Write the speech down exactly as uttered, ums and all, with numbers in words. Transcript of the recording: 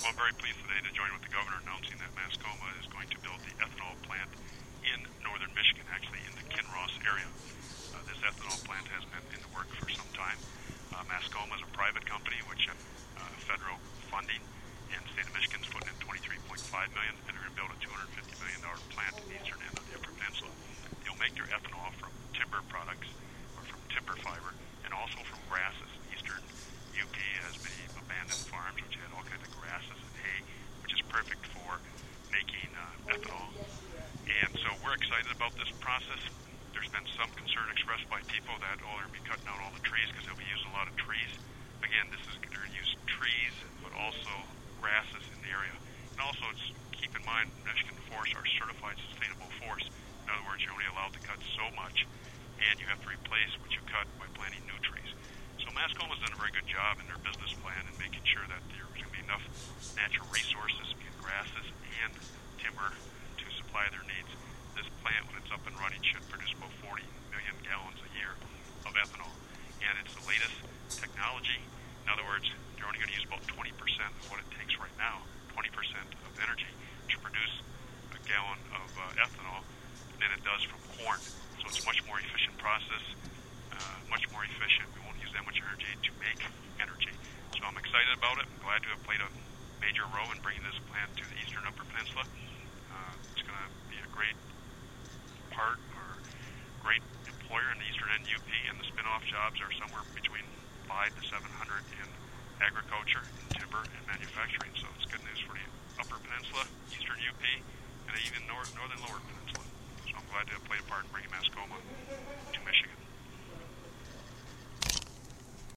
Well, I'm very pleased today to join with the governor announcing that Mascoma is going to build the ethanol plant in northern Michigan, actually in the Kinross area. Uh, this ethanol plant has been in the work for some time. Uh, Mascoma is a private company which uh, uh, federal funding, and the state of Michigan is putting in twenty-three point five million dollars, and they're going to build a two hundred fifty million dollars plant in the eastern end of the Upper Peninsula. They'll make their ethanol from timber products, or from timber fiber, and also from grasses. Eastern U P has many abandoned farms which had all kinds of grasses and hay, which is perfect for making uh, ethanol. And so we're excited about this process. There's been some concern expressed by people that, oh, they're going to be cutting out all the trees because they'll be using a lot of trees. Again, this is they're going to use trees, but also grasses in the area. And also, it's keep in mind, Michigan forests are certified sustainable forests. In other words, you're only allowed to cut so much, and you have to replace what you cut by planting new trees. So Mascoma's done a very good job in their business plan in making sure that there's going to be enough natural resources, grasses and timber, to supply their needs. This plant, when it's up and running, should produce about forty million gallons a year of ethanol. And it's the latest technology. In other words, they're only going to use about twenty percent of what it takes right now, twenty percent of energy, to produce a gallon of uh, ethanol than it does from corn. So it's a much more efficient process, uh, much more efficient. We won't use that much energy to make energy. So I'm excited about it. I'm glad to have played a major role in bringing this plant to the eastern Upper Peninsula. Uh, it's going to be a great part or great employer in the eastern end U P, and the spin-off jobs are somewhere between five to seven hundred in agriculture, timber, and manufacturing. So it's good news for the Upper Peninsula, eastern U P, and even north, northern Lower Peninsula. So I'm glad to have played a part in bringing Mascoma to Michigan.